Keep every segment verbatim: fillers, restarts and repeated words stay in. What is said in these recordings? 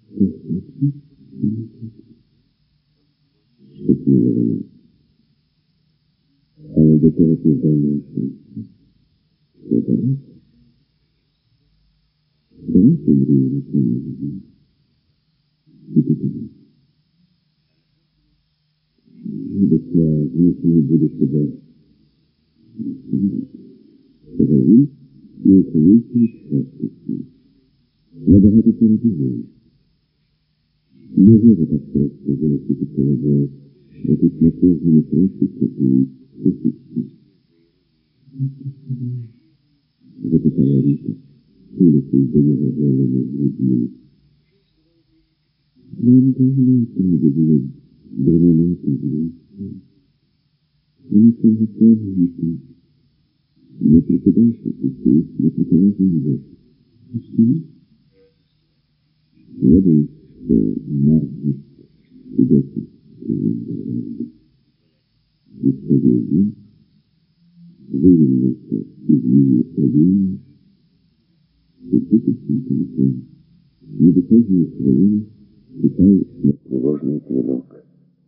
Шепнула вона. Але до того південного сонця. Що далеко? Далеко мріяли про нього. І ти тебе. Жидоця змусили буде себе. Сказав він і ухилився від шерстості. Набагато передивив. Не може так просто залишити коло, бо тут на кожному кроці копують сусідці. Запитала Ріта, тулячись до нього голими грудьми. Нам давно треба було дерев'яти звідси. Вони це готові віти. Не прикидаєшся, ти стоїш на протилежній боці. Пусти? Я боюсь, що Маргет сидить у Вундервальді. Відповів він, вивільнився із її обійми, і втупив свій телефон. Ніби кожної хвилини читав на тривожний дзвінок.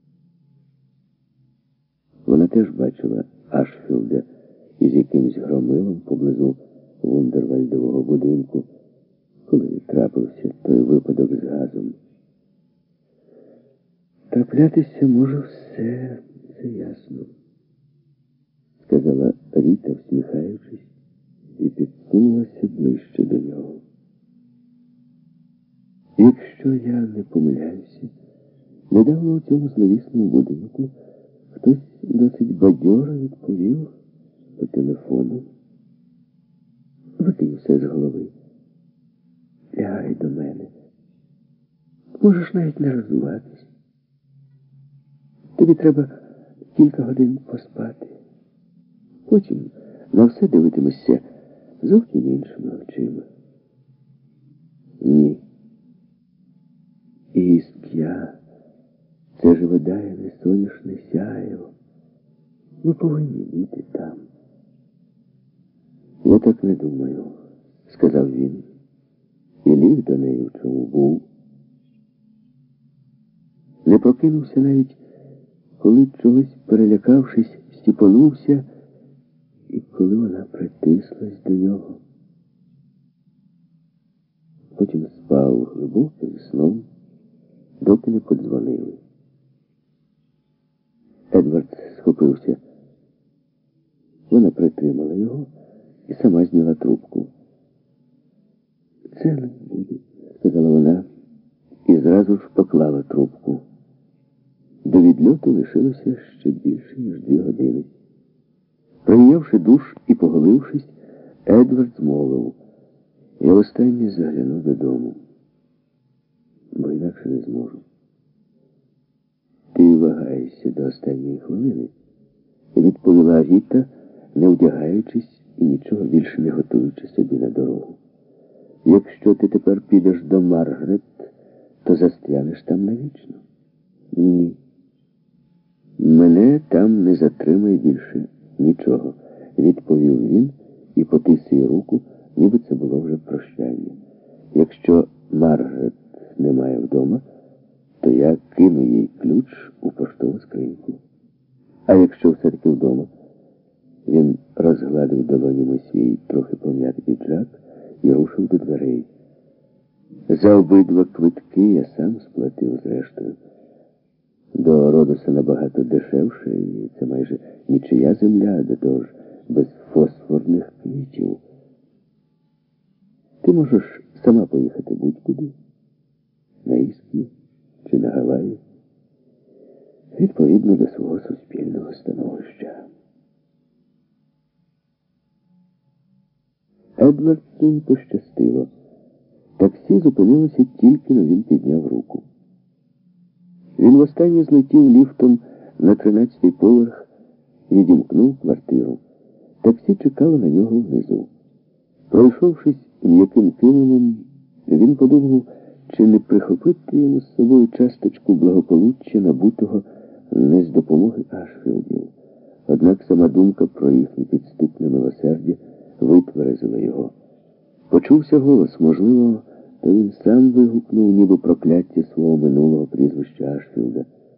Вона теж бачила Ашфілда із якимсь громилом поблизу Вундервальдового будинку, коли трапився той випадок з газом. Траплятися може все, це ясно, сказала Ріта, всміхаючись, і підсунулася ближче до нього. Якщо я не помиляюся, недавно у цьому зловісному будинку хтось досить бадьоро відповів по телефону. Викинь все з голови. Лягай до мене. Можеш навіть не роздуватись. Тобі треба кілька годин поспати. Потім на все дивитимешся зовсім іншими очима. Ні. Іск'я – це живодаяне соняшне сяєво. Ми повинні бути там. Я так не думаю, сказав він. І ліг до неї, в чому був. Не прокинувся навіть, коли чогось перелякавшись, стіпонувся, і коли вона притислась до нього. Потім спав глибоким сном, доки не подзвонили. Едвард схопився. Вона притримала його і сама зняла трубку. «Це не буде», – сказала вона, і зразу ж поклала трубку. До відльоту лишилося ще більше, ніж дві години. Прийнявши душ і поголившись, Едвард змовив: «Я востаннє загляну додому, бо інакше не зможу». «Ти вагаєшся до останньої хвилини», – відповіла Ріта, не вдягаючись і нічого більше не готуючи собі на дорогу. «Якщо ти тепер підеш до Маргарет, то застрянеш там навічно». «Ні. Мене там не затримає більше нічого», – відповів він і потис їй руку, ніби це було вже прощання. «Якщо Маргарет немає вдома, то я кину їй ключ у поштову скриньку. А якщо все-таки вдома?» Він розгладив долонями свій трохи пом'ятий піджак і рушив до дверей. «За обидва квитки я сам сплатив, зрештою. До Родоса набагато дешевше, і це майже нічия земля, до того ж без фосфорних квітів. Ти можеш сама поїхати будь-куди, на Іск'ю чи на Гаваї, відповідно до свого суспільного становища». Едвардсу пощастило. Таксі зупинилося тільки, но він підняв руку. Він востаннє злетів ліфтом на тринадцятий поверх, відімкнув квартиру. Таксі чекало на нього внизу. Пройшовшись м'яким килимом, він подумав, чи не прихопити йому з собою часточку благополуччя, набутого не з допомоги Ашфілдів. Однак сама думка про їхнє підступне милосердя витверезила його. Почувся голос, можливо, то він сам вигукнув ніби прокляття свого минулого прізвища Ашфілда.